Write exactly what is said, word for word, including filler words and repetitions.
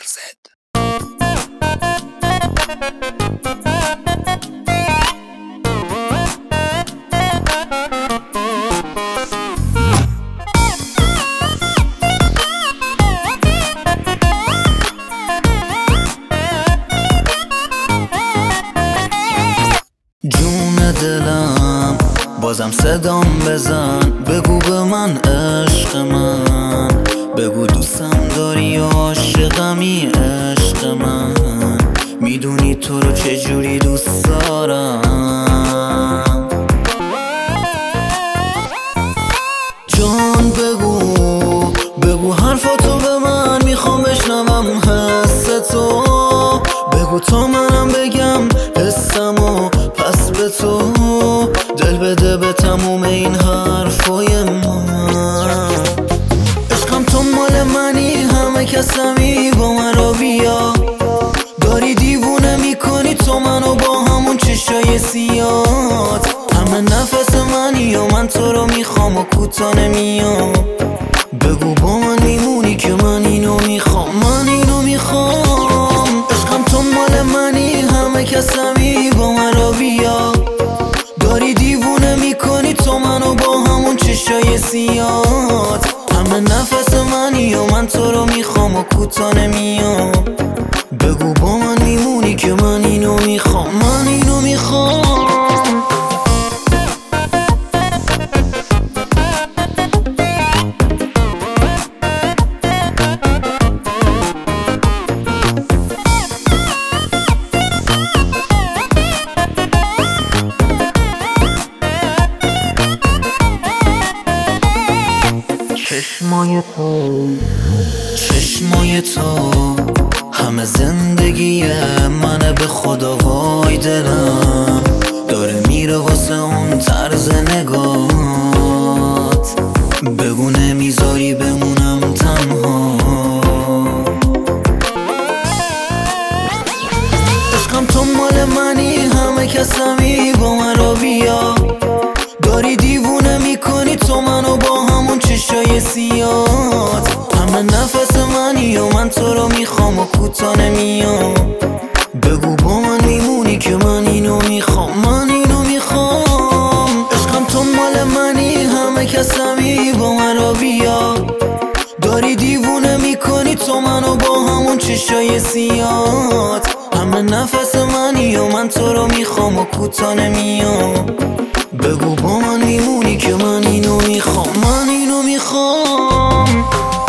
زد. جون دلم بازم صدام بزن، بگو به من عشق من، بگو دوستم داری و عاشقمی عشق من، میدونی تو رو چجوری دوست دارم. جان بگو بگو حرفاتو به من، میخوام بشنوم حس تو، بگو تا منم بگم حسمو پس به تو، دل بده به تموم این حرفای من. عشقم تو مال منی، همه کسمی با من رو بیا، داری دیوونه میکنی تو منو با همون چشای سیاد، همه نفس منی و من تو رو میخوام و کوتا نمیام، بگو با من میمونی که من اینو میخوام، من اینو میخوام. عشقم تو مال منی، همه کسمی با من رو بیا، داری دیوونه میکنی تو منو با همون چشای سیاد، همه نفس منی و من تو رو میخوام و کوتا نمیام، بگو با من میمونی که من اینو میخوام، من اینو میخوام. چشمای تو چشمای تو همه زندگی منه، به خدا وای دلم داره میره واسه اون طرز نگات، بگو نمیذاری بمونم تنها. عشقم تو مال منی، همه کسمی با من رو بیا، داری دیوونه میکنی تو منو با همون چشای سیاد، همه نفس منی و من تو رو میخوام و کوتا نمیام، بگو با من میمونی که من اینو میخوام، من اینو میخوام. عشقم تو مال منی، همه کسمی با من رو بیا، داری دیوونه میکنی تو منو با همون چشای سیاد، همه نفس منی و من تو رو میخوام و کوتا نمیام، بگو با من میمونی که من اینو میخوام، من اینو میخوام.